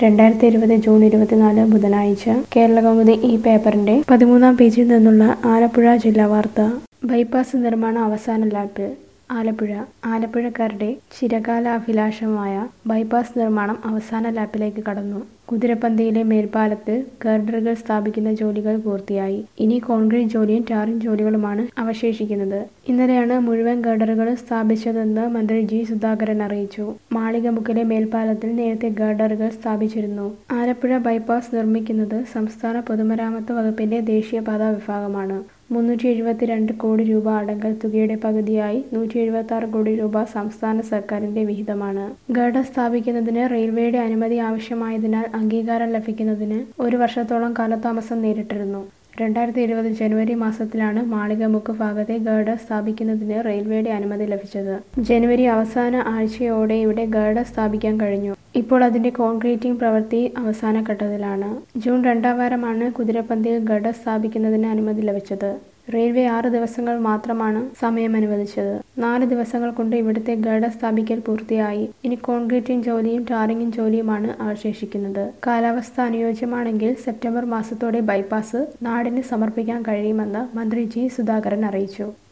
2020 June 24 ബുധനാഴ്ച കേരളകൗമുദി ഈ പേപ്പറിന്റെ 13-ാം പേജിൽ നിന്നുള്ള ആലപ്പുഴ ജില്ലാ വാർത്ത. ബൈപ്പാസ് നിർമ്മാണം അവസാന ലാപ്പിൽ. ആലപ്പുഴക്കാരുടെ ചിരകാലാഭിലാഷമായ ബൈപ്പാസ് നിർമ്മാണം അവസാന ലാപ്പിലേക്ക് കടന്നു. കുതിരപ്പന്തിയിലെ മേൽപ്പാലത്തിൽ ഗർഡറുകൾ സ്ഥാപിക്കുന്ന ജോലികൾ പൂർത്തിയായി. ഇനി കോൺക്രീറ്റ് ജോലിയും ടാറിംഗ് ജോലികളുമാണ് അവശേഷിക്കുന്നത്. ഇന്നലെയാണ് മുഴുവൻ ഗർഡറുകളും സ്ഥാപിച്ചതെന്ന് മന്ത്രി ജി സുധാകരൻ അറിയിച്ചു. മാളികമുക്കിലെ മേൽപ്പാലത്തിൽ നേരത്തെ ഗർഡറുകൾ സ്ഥാപിച്ചിരുന്നു. ആലപ്പുഴ ബൈപ്പാസ് നിർമ്മിക്കുന്നത് സംസ്ഥാന പൊതുമരാമത്ത് വകുപ്പിന്റെ ദേശീയപാതാ വിഭാഗമാണ്. 372 കോടി രൂപ അടങ്കൽ തുകയുടെ പകുതിയായി 176 കോടി രൂപ സംസ്ഥാന സർക്കാരിന്റെ വിഹിതമാണ്. ഗർഡർ സ്ഥാപിക്കുന്നതിന് റെയിൽവേയുടെ അനുമതി ആവശ്യമായതിനാൽ അംഗീകാരം ലഭിക്കുന്നതിന് 1 വർഷത്തോളം കാലതാമസം നേരിട്ടിരുന്നു. 2020 ജനുവരി മാസത്തിലാണ് മാളികമുക്ക് ഭാഗത്തെ ഗർഡർ സ്ഥാപിക്കുന്നതിന് റെയിൽവേയുടെ അനുമതി ലഭിച്ചത്. ജനുവരി അവസാന ആഴ്ചയോടെ ഇവിടെ ഗർഡർ സ്ഥാപിക്കാൻ കഴിഞ്ഞു. ഇപ്പോൾ അതിന്റെ കോൺക്രീറ്റിംഗ് പ്രവൃത്തി അവസാന ഘട്ടത്തിലാണ്. ജൂൺ 2ാം വാരമാണ് കുതിരപ്പന്തിയിൽ ഗർഡർ സ്ഥാപിക്കുന്നതിന് അനുമതി ലഭിച്ചത്. റെയിൽവേ 6 ദിവസങ്ങൾ മാത്രമാണ് സമയം അനുവദിച്ചത്. 4 ദിവസങ്ങൾ കൊണ്ട് ഇവിടുത്തെ ഗർഡർ സ്ഥാപിക്കൽ പൂർത്തിയായി. ഇനി കോൺക്രീറ്റിംഗ് ജോലിയും ടാറിംഗ് ജോലിയുമാണ് അവശേഷിക്കുന്നത്. കാലാവസ്ഥ അനുയോജ്യമാണെങ്കിൽ സെപ്റ്റംബർ മാസത്തോടെ ബൈപ്പാസ് നാടിന് സമർപ്പിക്കാൻ കഴിയുമെന്ന് മന്ത്രി ജി സുധാകരൻ അറിയിച്ചു.